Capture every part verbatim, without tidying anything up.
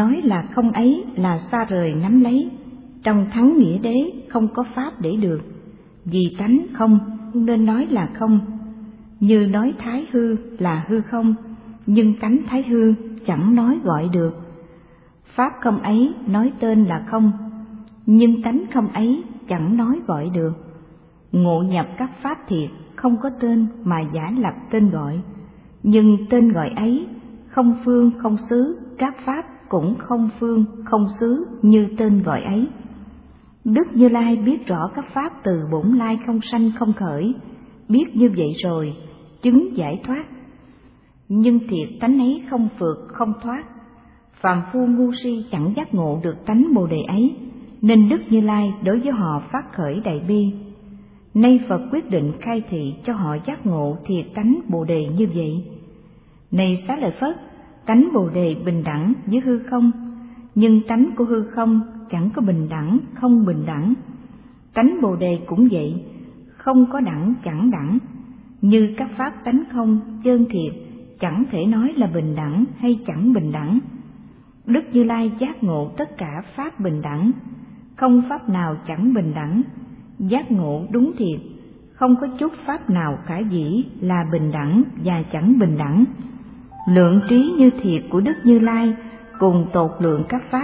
nói là không ấy là xa rời nắm lấy, trong thắng nghĩa đế không có pháp để được. Vì tánh không nên nói là không, như nói thái hư là hư không, nhưng tánh thái hư chẳng nói gọi được. Pháp không ấy nói tên là không, nhưng tánh không ấy chẳng nói gọi được. Ngộ nhập các pháp thiệt không có tên mà giả lập tên gọi, nhưng tên gọi ấy không phương không xứ, các pháp cũng không phương không xứ như tên gọi ấy. Đức Như Lai biết rõ các pháp từ bổn lai không sanh không khởi, biết như vậy rồi chứng giải thoát. Nhưng thiệt tánh ấy không phượt không thoát, phàm phu ngu si chẳng giác ngộ được tánh Bồ Đề ấy, nên Đức Như Lai đối với họ phát khởi đại bi. Nay Phật quyết định khai thị cho họ giác ngộ thiệt tánh Bồ Đề như vậy. Này Xá Lợi Phất, tánh Bồ Đề bình đẳng với hư không, nhưng tánh của hư không chẳng có bình đẳng không bình đẳng. Tánh Bồ Đề cũng vậy, không có đẳng chẳng đẳng, như các pháp tánh không chân thiệt chẳng thể nói là bình đẳng hay chẳng bình đẳng. Đức Như Lai giác ngộ tất cả pháp bình đẳng, không pháp nào chẳng bình đẳng. Giác ngộ đúng thiệt, không có chút pháp nào khả dĩ là bình đẳng và chẳng bình đẳng. Lượng trí như thiệt của Đức Như Lai cùng tột lượng các pháp.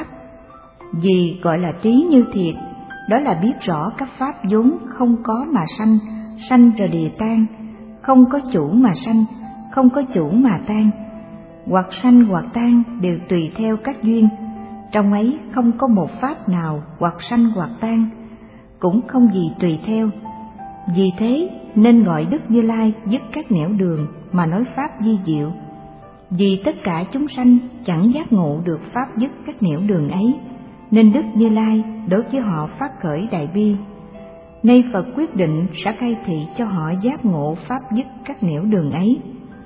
Vì gọi là trí như thiệt, đó là biết rõ các pháp vốn không có mà sanh, sanh rồi địa tan, không có chủ mà sanh, không có chủ mà tan. Hoặc sanh hoặc tan đều tùy theo các duyên, trong ấy không có một pháp nào hoặc sanh hoặc tan, cũng không gì tùy theo. Vì thế nên gọi Đức Như Lai dứt các nẻo đường mà nói pháp vi diệu. Vì tất cả chúng sanh chẳng giác ngộ được pháp dứt các nẻo đường ấy, nên Đức Như Lai đối với họ phát khởi đại bi. Nay Phật quyết định sẽ khai thị cho họ giác ngộ pháp dứt các nẻo đường ấy.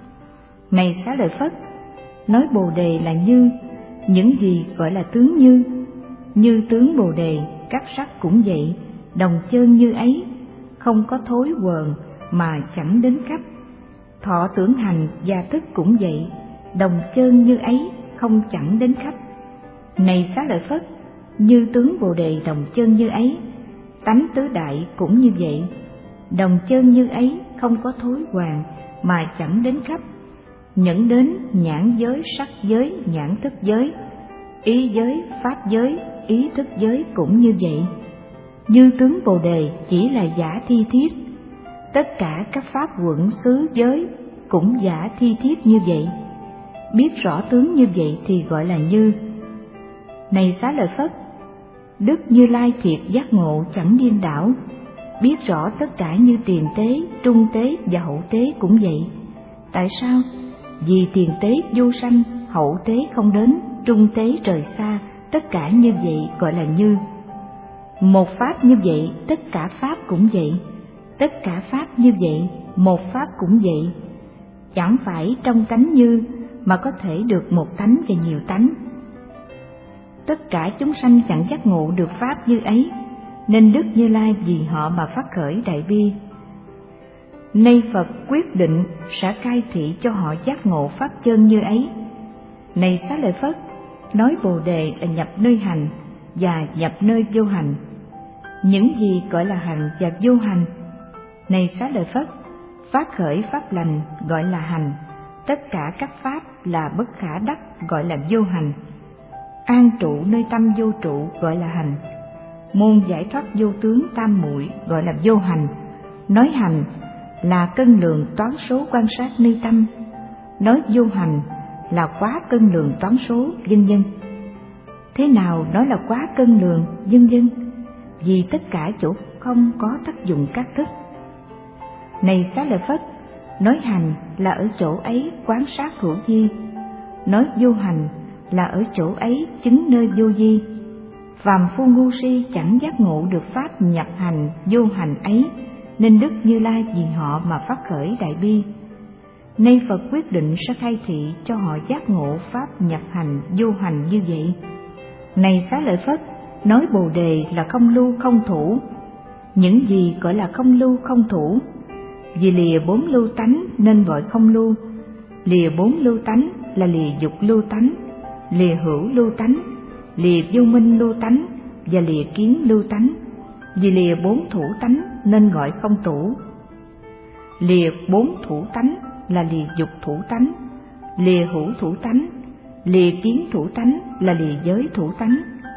Này Xá Lợi Phất, nói Bồ Đề là như, những gì gọi là tướng như, như tướng Bồ Đề, các sắc cũng vậy, đồng chân như ấy, không có thối quờn mà chẳng đến khắp. Thọ tưởng hành và thức cũng vậy, đồng chân như ấy, không chẳng đến khắp. Này Xá Lợi Phất, như tướng Bồ Đề đồng chân như ấy, tánh tứ đại cũng như vậy, đồng chân như ấy, không có thối hoàng mà chẳng đến khắp. Nhẫn đến nhãn giới, sắc giới, nhãn thức giới, ý giới, pháp giới, ý thức giới cũng như vậy. Như tướng Bồ Đề chỉ là giả thi thiết, tất cả các pháp quẩn xứ giới cũng giả thi thiết như vậy. Biết rõ tướng như vậy thì gọi là như. Này Xá Lợi Phất, Đức Như Lai thiệt giác ngộ chẳng điên đảo, biết rõ tất cả như tiền tế, trung tế và hậu tế cũng vậy. Tại sao? Vì tiền tế vô sanh, hậu tế không đến, trung tế rời xa, tất cả như vậy gọi là như. Một pháp như vậy, tất cả pháp cũng vậy, tất cả pháp như vậy, một pháp cũng vậy. Chẳng phải trong tánh như mà có thể được một tánh và nhiều tánh. Tất cả chúng sanh chẳng giác ngộ được pháp như ấy, nên Đức Như Lai vì họ mà phát khởi đại bi. Nay Phật quyết định sẽ khai thị cho họ giác ngộ pháp chân như ấy. Này Xá Lợi Phất, nói Bồ Đề là nhập nơi hành và nhập nơi vô hành. Những gì gọi là hành và vô hành? Này Xá Lợi Phất, phát khởi pháp lành gọi là hành, tất cả các pháp là bất khả đắc gọi là vô hành. An trụ nơi tâm vô trụ gọi là hành. Môn giải thoát vô tướng tam muội gọi là vô hành. Nói hành là cân lượng toán số quan sát nơi tâm, nói vô hành là quá cân lượng toán số, vân vân. Thế nào nói là quá cân lượng, vân vân? Vì tất cả chỗ không có tác dụng các thức. Này Xá Lợi Phất, nói hành là ở chỗ ấy quán sát hữu vi, nói vô hành là ở chỗ ấy chứng nơi vô vi. Phàm phu ngu si chẳng giác ngộ được pháp nhập hành vô hành ấy, nên Đức Như Lai vì họ mà phát khởi đại bi. Nay Phật quyết định sẽ khai thị cho họ giác ngộ pháp nhập hành vô hành như vậy. Này Xá Lợi Phất, nói Bồ Đề là không lưu không thủ. Những gì gọi là không lưu không thủ? Vì lìa bốn lưu tánh nên gọi không lưu. Lìa bốn lưu tánh là lìa dục lưu tánh. lìa hữu lưu tánh, lìa vô minh lưu tánh và lìa kiến lưu tánh. Vì lìa bốn thủ tánh nên gọi không thủ. Lìa bốn thủ tánh là lìa dục thủ tánh, lìa hữu thủ tánh, lìa kiến thủ tánh là lìa giới thủ tánh.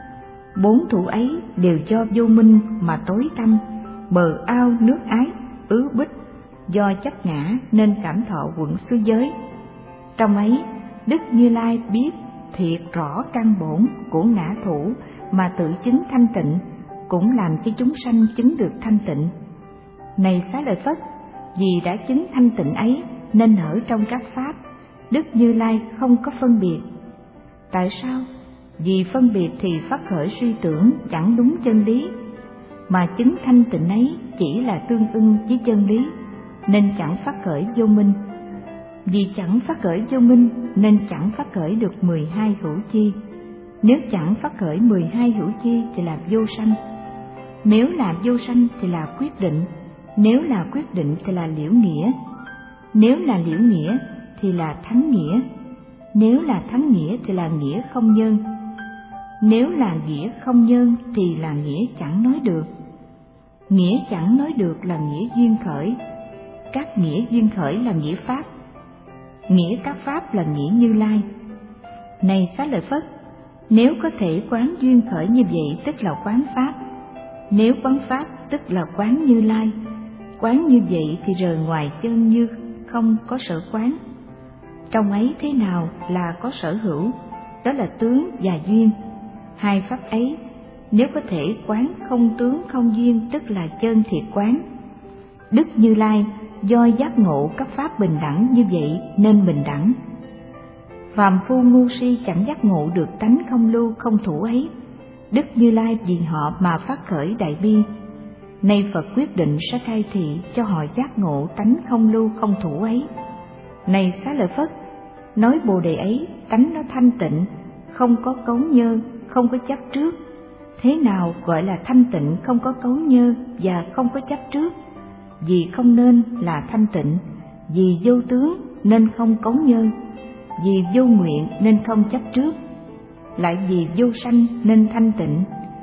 Bốn thủ ấy đều do vô minh mà tối tăm, bờ ao nước ái ứ bích, do chấp ngã nên cảm thọ quẩn xứ giới. Trong ấy, Đức Như Lai biết thiệt rõ căn bổn của ngã thủ mà tự chứng thanh tịnh, cũng làm cho chúng sanh chứng được thanh tịnh. Này Xá Lợi Phất, vì đã chứng thanh tịnh ấy nên ở trong các pháp, Đức Như Lai không có phân biệt. Tại sao? Vì phân biệt thì phát khởi suy tưởng chẳng đúng chân lý, mà chứng thanh tịnh ấy chỉ là tương ưng với chân lý, nên chẳng phát khởi vô minh. Vì chẳng phát khởi vô minh nên chẳng phát khởi được mười hai hữu chi. Nếu chẳng phát khởi mười hai hữu chi thì là vô sanh. Nếu là vô sanh thì là quyết định. Nếu là quyết định thì là liễu nghĩa. Nếu là liễu nghĩa thì là thắng nghĩa. Nếu là thắng nghĩa thì là nghĩa không nhân. Nếu là nghĩa không nhân thì là nghĩa chẳng nói được. Nghĩa chẳng nói được là nghĩa duyên khởi. Các nghĩa duyên khởi là nghĩa pháp. Nghĩa các pháp là nghĩa Như Lai. Này Xá Lợi Phất, nếu có thể quán duyên khởi như vậy tức là quán pháp. Nếu quán pháp tức là quán Như Lai. Quán như vậy thì rời ngoài chân như không có sở quán. Trong ấy thế nào là có sở hữu? Đó là tướng và duyên. Hai pháp ấy nếu có thể quán không tướng không duyên tức là chân thiệt quán. Đức Như Lai do giác ngộ các pháp bình đẳng như vậy nên bình đẳng. Phàm phu ngu si chẳng giác ngộ được tánh không lưu không thủ ấy. Đức Như Lai vì họ mà phát khởi đại bi. Nay Phật quyết định sẽ khai thị cho họ giác ngộ tánh không lưu không thủ ấy. Này Xá Lợi Phất, nói Bồ Đề ấy tánh nó thanh tịnh, không có cấu nhơ, không có chấp trước. Thế nào gọi là thanh tịnh không có cấu nhơ và không có chấp trước? Vì không nên là thanh tịnh, vì vô tướng nên không cấu nhơ, vì vô nguyện nên không chấp trước, lại vì vô sanh nên thanh tịnh,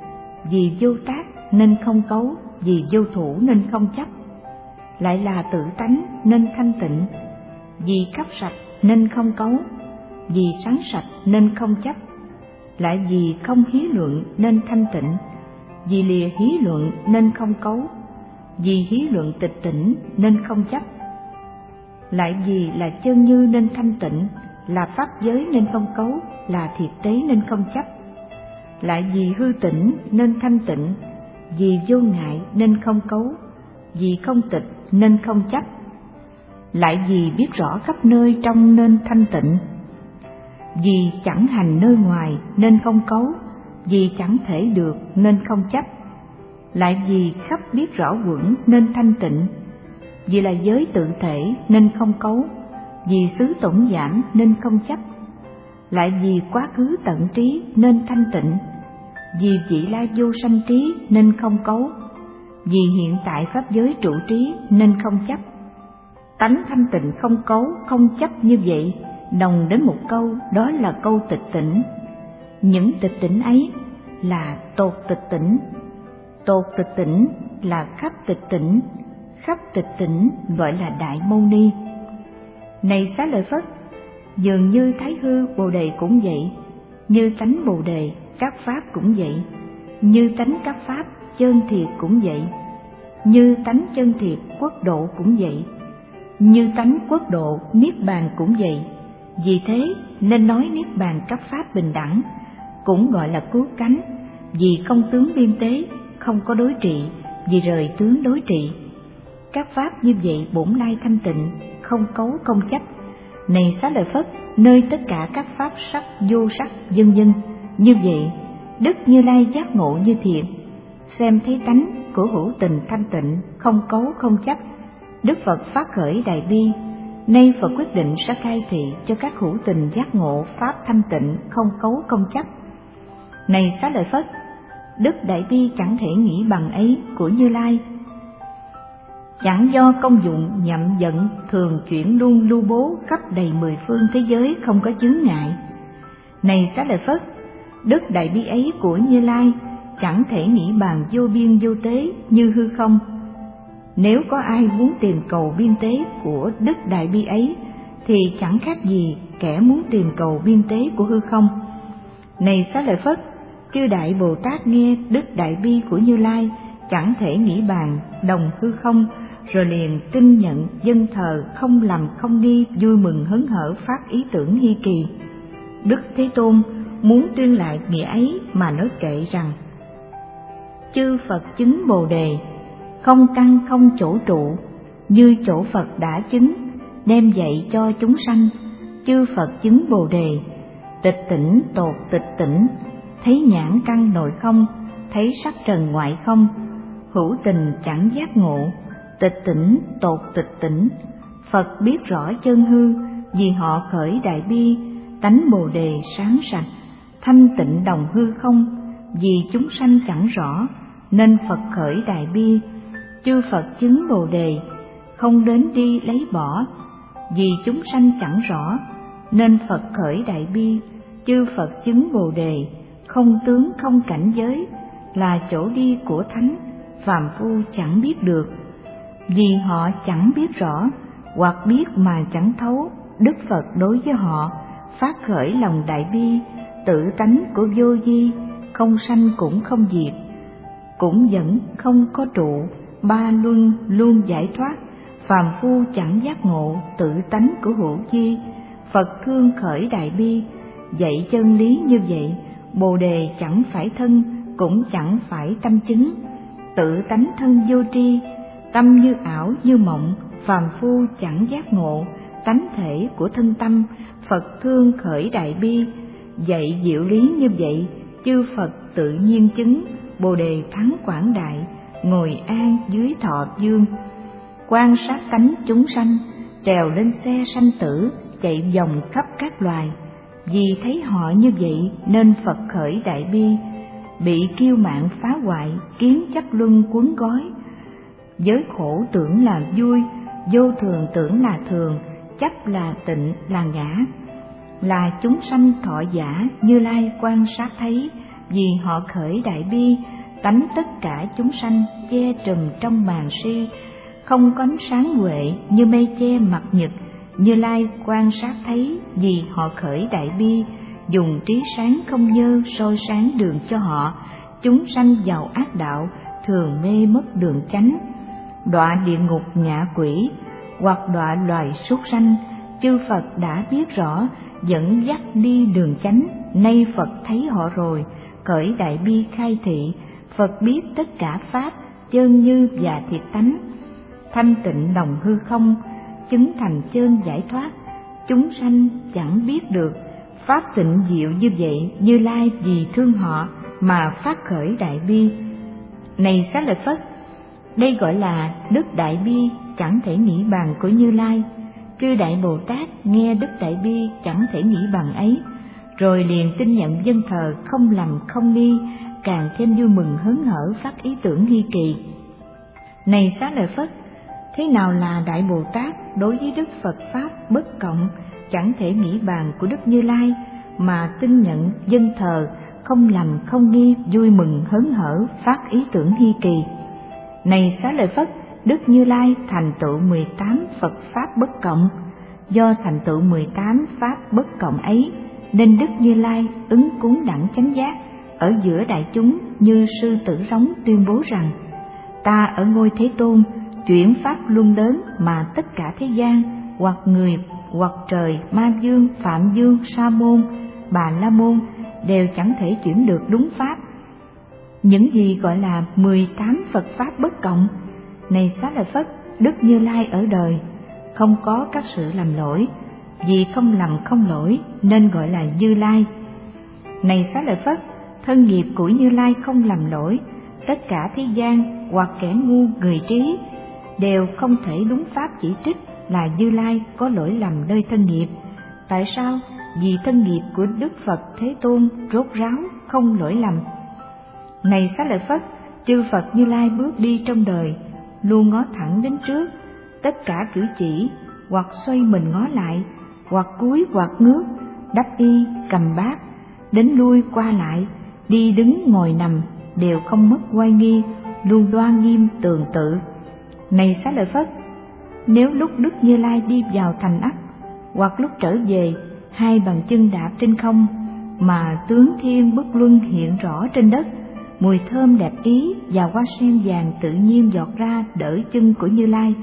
vì vô tác nên không cấu, vì vô thủ nên không chấp, lại là tự tánh nên thanh tịnh, vì cấp sạch nên không cấu, vì sáng sạch nên không chấp, lại vì không hí luận nên thanh tịnh, vì lìa hí luận nên không cấu, vì hí luận tịch tỉnh nên không chấp, lại vì là chân như nên thanh tịnh, là pháp giới nên không cấu, là thiệt tế nên không chấp, lại vì hư tỉnh nên thanh tịnh, vì vô ngại nên không cấu, vì không tịch nên không chấp, lại vì biết rõ khắp nơi trong nên thanh tịnh, vì chẳng hành nơi ngoài nên không cấu, vì chẳng thể được nên không chấp, lại vì khắp biết rõ vững nên thanh tịnh, vì là giới tự thể nên không cấu, vì xứ tổn giảm nên không chấp, lại vì quá khứ tận trí nên thanh tịnh, vì vị lai vô sanh trí nên không cấu, vì hiện tại pháp giới trụ trí nên không chấp. Tánh thanh tịnh không cấu không chấp như vậy đồng đến một câu, đó là câu tịch tỉnh. Những tịch tỉnh ấy là tột tịch tỉnh. Tột tịch tỉnh là khắp tịch tỉnh, khắp tịch tỉnh gọi là Đại Mâu Ni. Này Xá Lợi Phất, dường như Thái Hư Bồ Đề cũng vậy, như tánh Bồ Đề các pháp cũng vậy, như tánh các pháp chân thiệt cũng vậy, như tánh chân thiệt quốc độ cũng vậy, như tánh quốc độ niết bàn cũng vậy. Vì thế nên nói niết bàn các pháp bình đẳng, cũng gọi là cứu cánh, vì không tướng biên tế, không có đối trị, vì rời tướng đối trị. Các pháp như vậy bổn lai thanh tịnh, không cấu không chấp. Này Xá Lợi Phất, nơi tất cả các pháp sắc vô sắc vân vân như vậy, Đức Như Lai giác ngộ như thiện, xem thấy tánh của hữu tình thanh tịnh, không cấu không chấp. Đức Phật phát khởi đại bi. Nay Phật quyết định sẽ khai thị cho các hữu tình giác ngộ pháp thanh tịnh, không cấu không chấp. Này Xá Lợi Phất, đức đại bi chẳng thể nghĩ bằng ấy của Như Lai, chẳng do công dụng nhậm giận thường chuyển luôn lưu bố khắp đầy mười phương thế giới không có chướng ngại. Này Xá Lợi Phất, đức đại bi ấy của Như Lai chẳng thể nghĩ bàn vô biên vô tế như hư không. Nếu có ai muốn tìm cầu biên tế của đức đại bi ấy thì chẳng khác gì kẻ muốn tìm cầu biên tế của hư không. Này Xá Lợi Phất, chư đại Bồ Tát nghe đức đại bi của Như Lai chẳng thể nghĩ bàn đồng hư không, rồi liền tin nhận dâng thờ, không lầm không nghi, vui mừng hớn hở, phát ý tưởng hy kỳ. Đức Thế Tôn muốn tuyên lại nghĩa ấy mà nói kệ rằng: chư Phật chứng Bồ Đề, không căn không chỗ trụ, như chỗ Phật đã chứng, đem dạy cho chúng sanh. Chư Phật chứng Bồ Đề, tịch tỉnh tột tịch tỉnh, thấy nhãn căn nội không, thấy sắc trần ngoại không, hữu tình chẳng giác ngộ, tịch tỉnh tột tịch tỉnh. Phật biết rõ chân hư, vì họ khởi đại bi, tánh Bồ Đề sáng sạch, thanh tịnh đồng hư không. Vì chúng sanh chẳng rõ, nên Phật khởi đại bi. Chư Phật chứng Bồ Đề, không đến đi lấy bỏ. Vì chúng sanh chẳng rõ, nên Phật khởi đại bi. Chư Phật chứng Bồ Đề, không tướng không cảnh giới, là chỗ đi của thánh, phàm phu chẳng biết được. Vì họ chẳng biết rõ, hoặc biết mà chẳng thấu, Đức Phật đối với họ phát khởi lòng đại bi, tự tánh của vô vi, không sanh cũng không diệt, cũng vẫn không có trụ, ba luân luôn giải thoát. Phàm phu chẳng giác ngộ tự tánh của hữu vi. Phật thương khởi đại bi, dạy chân lý như vậy. Bồ Đề chẳng phải thân, cũng chẳng phải tâm chứng, tự tánh thân vô tri, tâm như ảo như mộng. Phàm phu chẳng giác ngộ tánh thể của thân tâm. Phật thương khởi đại bi, dạy diệu lý như vậy. Chư Phật tự nhiên chứng, Bồ Đề thắng quảng đại, ngồi an dưới thọ dương. Quan sát tánh chúng sanh, trèo lên xe sanh tử, chạy vòng khắp các loài. Vì thấy họ như vậy nên Phật khởi đại bi, bị kiêu mạn phá hoại, kiến chấp luân cuốn gói. Giới khổ tưởng là vui, vô thường tưởng là thường, chấp là tịnh là ngã. Là chúng sanh thọ giả, Như Lai quan sát thấy. Vì họ khởi đại bi, tánh tất cả chúng sanh che trùm trong màn si, không có ánh sáng huệ như mây che mặt nhật. Như Lai quan sát thấy. Vì họ khởi đại bi, dùng trí sáng không nhơ soi sáng đường cho họ. Chúng sanh vào ác đạo, thường mê mất đường chánh, đọa địa ngục ngạ quỷ, hoặc đọa loài súc sanh. Chư Phật đã biết rõ, dẫn dắt đi đường chánh. Nay Phật thấy họ rồi, khởi đại bi khai thị. Phật biết tất cả pháp, chơn như và thiệt tánh, thanh tịnh đồng hư không, chứng thành chơn giải thoát. Chúng sanh chẳng biết được pháp tịnh diệu như vậy. Như Lai vì thương họ mà phát khởi đại bi. Này Xá Lợi Phất, đây gọi là đức đại bi chẳng thể nghĩ bàn của Như Lai. Chư đại Bồ Tát nghe đức đại bi chẳng thể nghĩ bằng ấy, rồi liền tin nhận dân thờ, không lầm không nghi, càng thêm vui mừng hớn hở, phát ý tưởng hy kỳ. Này Xá Lợi Phất, thế nào là đại Bồ Tát đối với đức Phật pháp bất cộng, chẳng thể nghĩ bàn của đức Như Lai, mà tin nhận dân thờ, không lầm không nghi, vui mừng hớn hở, phát ý tưởng hy kỳ. Này Xá Lợi Phất, đức Như Lai thành tựu mười tám Phật pháp bất cộng. Do thành tựu mười tám pháp bất cộng ấy, nên đức Như Lai ứng cúng đẳng chánh giác ở giữa đại chúng, như sư tử rống tuyên bố rằng: ta ở ngôi Thế Tôn chuyển pháp luân lớn, mà tất cả thế gian, hoặc người hoặc trời, ma dương, phạm dương, sa môn, bà la môn đều chẳng thể chuyển được đúng pháp. Những gì gọi là mười tám Phật pháp bất cộng? Này Xá Lợi Phất, đức Như Lai ở đời không có các sự làm lỗi, vì không lầm không lỗi nên gọi là Như Lai. Này Xá Lợi Phất, thân nghiệp của Như Lai không làm lỗi. Tất cả thế gian hoặc kẻ ngu người trí đều không thể đúng pháp chỉ trích là Như Lai có lỗi lầm nơi thân nghiệp. Tại sao? Vì thân nghiệp của Đức Phật Thế Tôn rốt ráo, không lỗi lầm. Này Xá Lợi Phất, chư Phật Như Lai bước đi trong đời luôn ngó thẳng đến trước. Tất cả cử chỉ hoặc xoay mình ngó lại, hoặc cúi hoặc ngước, đắp y, cầm bát, đến lui qua lại, đi đứng ngồi nằm đều không mất oai nghi, luôn đoan nghiêm tường tự. Này Xá Lợi Phất, nếu lúc Đức Như Lai đi vào thành ắt, hoặc lúc trở về, hai bàn chân đạp trên không, mà tướng thiên bất luân hiện rõ trên đất, mùi thơm đẹp ý và hoa sen vàng tự nhiên giọt ra đỡ chân của Như Lai.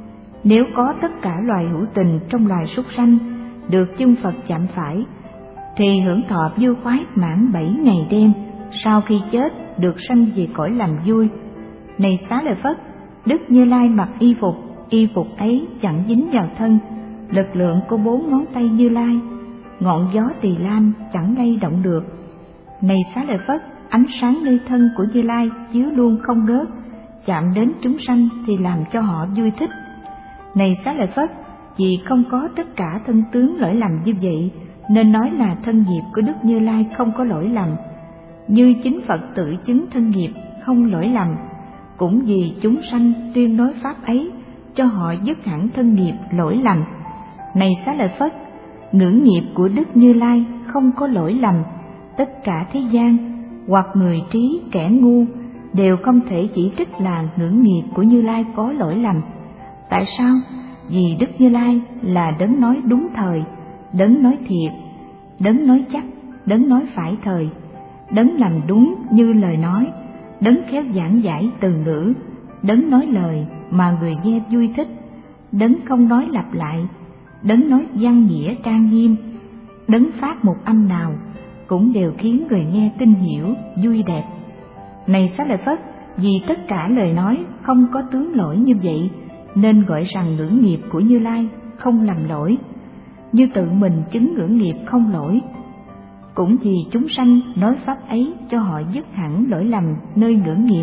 Nếu có tất cả loài hữu tình trong loài súc sanh được chân Phật chạm phải, thì hưởng thọ vui khoái mãn bảy ngày đêm, sau khi chết được sanh về cõi làm vui. Này Xá Lợi Phất, Đức Như Lai mặc y phục, y phục ấy chẳng dính vào thân, lực lượng của bốn ngón tay Như Lai, ngọn gió tỳ lam chẳng lay động được. Này Xá Lợi Phất, ánh sáng nơi thân của Như Lai chiếu luôn không ngớt, chạm đến chúng sanh thì làm cho họ vui thích. Này Xá Lợi Phất, vì không có tất cả thân tướng lỗi lầm như vậy, nên nói là thân nghiệp của Đức Như Lai không có lỗi lầm. Như chính Phật tự chứng thân nghiệp không lỗi lầm, cũng vì chúng sanh tuyên nói pháp ấy, cho họ dứt hẳn thân nghiệp lỗi lầm. Này Xá Lợi Phất, ngưỡng nghiệp của Đức Như Lai không có lỗi lầm. Tất cả thế gian, hoặc người trí kẻ ngu, đều không thể chỉ trích là ngưỡng nghiệp của Như Lai có lỗi lầm. Tại sao? Vì Đức Như Lai là đấng nói đúng thời, đấng nói thiệt, đấng nói chắc, đấng nói phải thời, đấng làm đúng như lời nói, đấng khéo giảng giải từ ngữ, đấng nói lời mà người nghe vui thích, đấng không nói lặp lại, đấng nói văn nghĩa trang nghiêm, đấng phát một âm nào cũng đều khiến người nghe tin hiểu, vui đẹp. Này Xá Lợi Phất, vì tất cả lời nói không có tướng lỗi như vậy, nên gọi rằng ngưỡng nghiệp của Như Lai không làm lỗi. Như tự mình chứng ngưỡng nghiệp không lỗi, cũng vì chúng sanh nói pháp ấy cho họ dứt hẳn lỗi lầm nơi ngưỡng nghiệp.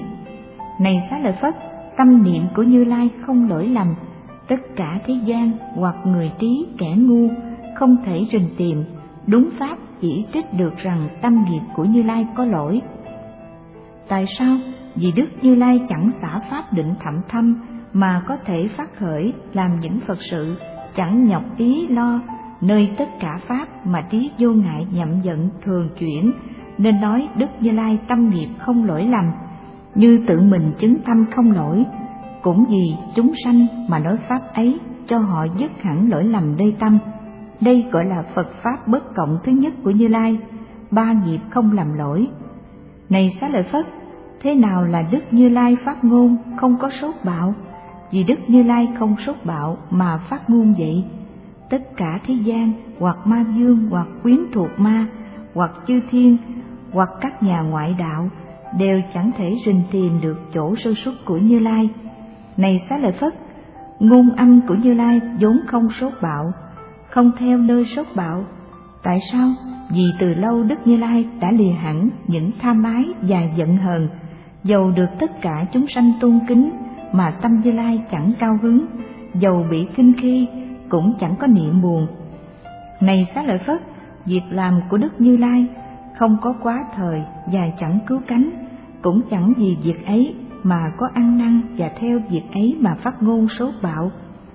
Này Xá Lợi Phất, tâm niệm của Như Lai không lỗi lầm. Tất cả thế gian hoặc người trí kẻ ngu không thể rình tìm đúng pháp chỉ trích được rằng tâm nghiệp của Như Lai có lỗi. Tại sao? Vì Đức Như Lai chẳng xả pháp định thậm thâm mà có thể phát khởi làm những Phật sự, chẳng nhọc ý lo nơi tất cả pháp mà trí vô ngại nhậm giận thường chuyển, nên nói Đức Như Lai tâm nghiệp không lỗi lầm. Như tự mình chứng tâm không lỗi, cũng vì chúng sanh mà nói pháp ấy cho họ dứt hẳn lỗi lầm nơi tâm. Đây gọi là Phật pháp bất cộng thứ nhất của Như Lai, ba nghiệp không làm lỗi. Này Xá Lợi Phất, thế nào là Đức Như Lai phát ngôn không có sốt bạo? Vì Đức Như Lai không sốt bạo mà phát ngôn vậy. Tất cả thế gian, hoặc ma dương, hoặc quyến thuộc ma, hoặc chư thiên, hoặc các nhà ngoại đạo, đều chẳng thể rình tìm được chỗ sơ xuất của Như Lai. Này Xá Lợi Phất, ngôn âm của Như Lai vốn không sốt bạo, không theo nơi sốt bạo. Tại sao? Vì từ lâu Đức Như Lai đã lìa hẳn những tham ái và giận hờn, dầu được tất cả chúng sanh tôn kính mà tâm Như Lai chẳng cao hứng, dầu bị kinh khi cũng chẳng có niệm buồn. Này Xá Lợi Phất, việc làm của Đức Như Lai không có quá thời và chẳng cứu cánh, cũng chẳng vì việc ấy mà có ăn năn và theo việc ấy mà phát ngôn sốt bạo.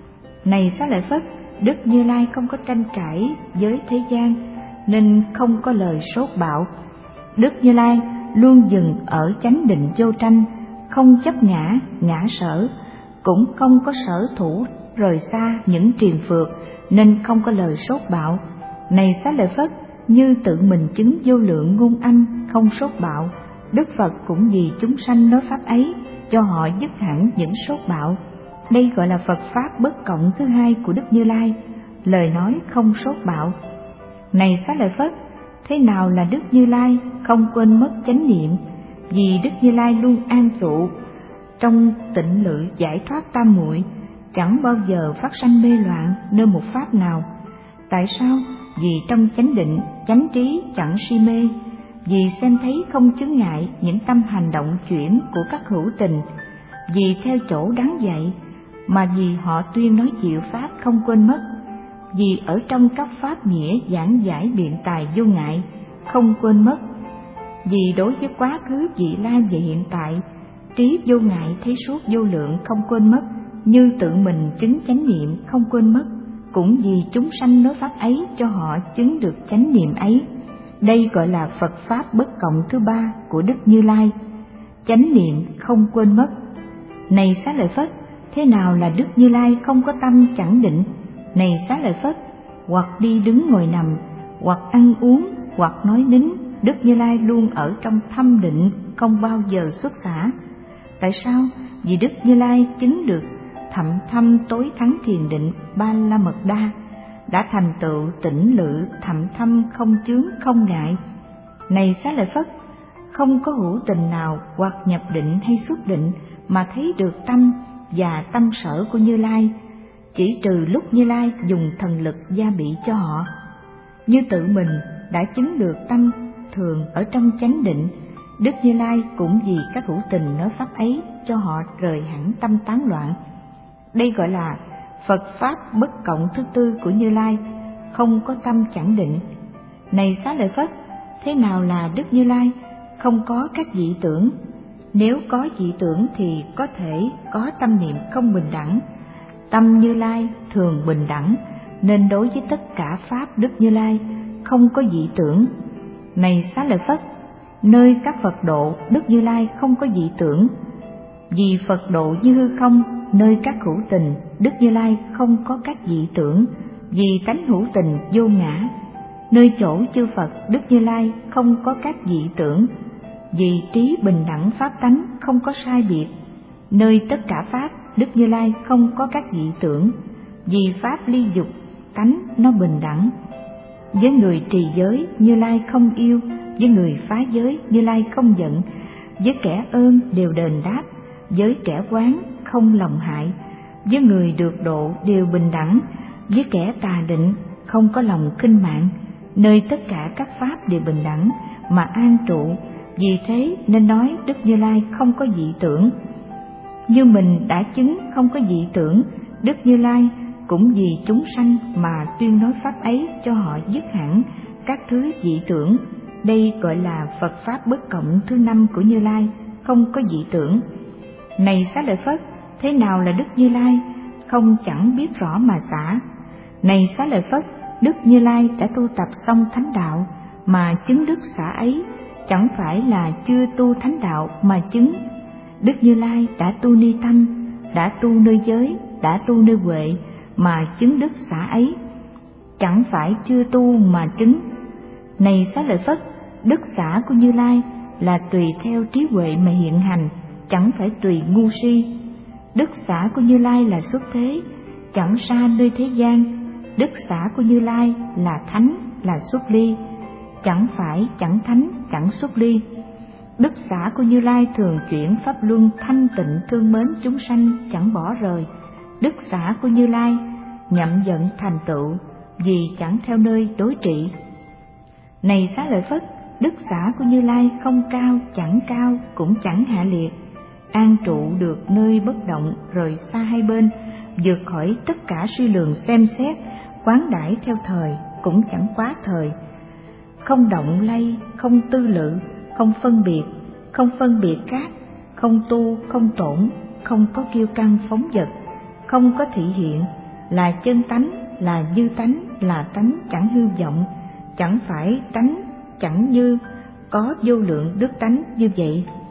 Này Xá Lợi Phất, Đức Như Lai không có tranh cãi với thế gian, nên không có lời sốt bạo. Đức Như Lai luôn dừng ở chánh định vô tranh, không chấp ngã, ngã sở, cũng không có sở thủ rời xa những triền phược, nên không có lời sốt bạo. Này Xá Lợi Phất, như tự mình chứng vô lượng ngôn âm không sốt bạo, Đức Phật cũng vì chúng sanh nói pháp ấy cho họ dứt hẳn những sốt bạo. Đây gọi là Phật pháp bất cộng thứ hai của Đức Như Lai, lời nói không sốt bạo. Này Xá Lợi Phất, thế nào là Đức Như Lai không quên mất chánh niệm? Vì Đức Như Lai luôn an trụ trong tịnh lự giải thoát tam muội, chẳng bao giờ phát sanh mê loạn nơi một pháp nào. Tại sao? Vì trong chánh định, chánh trí chẳng si mê, vì xem thấy không chướng ngại những tâm hành động chuyển của các hữu tình, vì theo chỗ đáng dạy, mà vì họ tuyên nói chịu pháp không quên mất, vì ở trong các pháp nghĩa giảng giải biện tài vô ngại không quên mất, vì đối với quá khứ vị lai và hiện tại trí vô ngại thấy suốt vô lượng không quên mất, như tự mình chứng chánh niệm không quên mất, cũng vì chúng sanh nói pháp ấy cho họ chứng được chánh niệm ấy. Đây gọi là Phật Pháp bất cộng thứ ba của Đức Như Lai, chánh niệm không quên mất. Này Xá Lợi Phất, thế nào là Đức Như Lai không có tâm chẳng định? Này Xá Lợi Phất, hoặc đi đứng ngồi nằm, hoặc ăn uống, hoặc nói nín, Đức Như Lai luôn ở trong thâm định, không bao giờ xuất xả. Tại sao? Vì Đức Như Lai chứng được thậm thâm tối thắng thiền định Ba La Mật Đa, đã thành tựu tĩnh lự thậm thâm không chướng không ngại. Này Xá Lợi Phất, không có hữu tình nào hoặc nhập định hay xuất định mà thấy được tâm và tâm sở của Như Lai, chỉ trừ lúc Như Lai dùng thần lực gia bị cho họ. Như tự mình đã chứng được tâm thường ở trong chánh định, Đức Như Lai cũng vì các hữu tình nói pháp ấy cho họ rời hẳn tâm tán loạn. Đây gọi là Phật Pháp bất cộng thứ tư của Như Lai, không có tâm chẳng định. Này Xá Lợi Phất, thế nào là Đức Như Lai không có các dị tưởng? Nếu có dị tưởng thì có thể có tâm niệm không bình đẳng. Tâm Như Lai thường bình đẳng, nên đối với tất cả Pháp Đức Như Lai không có dị tưởng. Này Xá Lợi Phất, nơi các Phật độ Đức Như Lai không có dị tưởng. Vì Phật độ như hư không, nơi các hữu tình Đức Như Lai không có các dị tưởng. Vì tánh hữu tình vô ngã, nơi chỗ chư Phật Đức Như Lai không có các dị tưởng. Vì trí bình đẳng pháp tánh không có sai biệt, nơi tất cả Pháp Đức Như Lai không có các dị tưởng. Vì Pháp ly dục tánh nó bình đẳng. Với người trì giới Như Lai không yêu, với người phá giới Như Lai không giận, với kẻ ơn đều đền đáp, với kẻ oán không lòng hại, với người được độ đều bình đẳng, với kẻ tà định không có lòng khinh mạng, nơi tất cả các Pháp đều bình đẳng mà an trụ. Vì thế nên nói Đức Như Lai không có dị tưởng. Như mình đã chứng không có dị tưởng, Đức Như Lai cũng vì chúng sanh mà tuyên nói pháp ấy cho họ dứt hẳn các thứ dị tưởng. Đây gọi là Phật Pháp bất cộng thứ năm của Như Lai, không có dị tưởng. Này Xá Lợi Phất, thế nào là Đức Như Lai không chẳng biết rõ mà xả? Này Xá Lợi Phất, Đức Như Lai đã tu tập xong thánh đạo mà chứng đức xả ấy, chẳng phải là chưa tu thánh đạo mà chứng. Đức Như Lai đã tu ni tâm, đã tu nơi giới, đã tu nơi huệ mà chứng đức xả ấy, chẳng phải chưa tu mà chứng. Này Xá Lợi Phất, đức xả của Như Lai là tùy theo trí huệ mà hiện hành, chẳng phải tùy ngu si. Đức xả của Như Lai là xuất thế, chẳng xa nơi thế gian. Đức xả của Như Lai là thánh, là xuất ly, chẳng phải chẳng thánh, chẳng xuất ly. Đức xả của Như Lai thường chuyển pháp luân thanh tịnh thương mến chúng sanh, chẳng bỏ rời. Đức xả của Như Lai nhậm giận thành tựu, vì chẳng theo nơi đối trị. Này Xá Lợi Phất, đức xả của Như Lai không cao, chẳng cao, cũng chẳng hạ liệt, an trụ được nơi bất động, rời xa hai bên, vượt khỏi tất cả suy lường xem xét, quán đãi theo thời, cũng chẳng quá thời. Không động lay, không tư lự, không phân biệt, không phân biệt khác, không tu, không tổn, không có kiêu căng phóng dật, không có thị hiện, là chân tánh, là như tánh, là tánh chẳng hư vọng, chẳng phải tánh, chẳng như, có vô lượng đức tánh như vậy.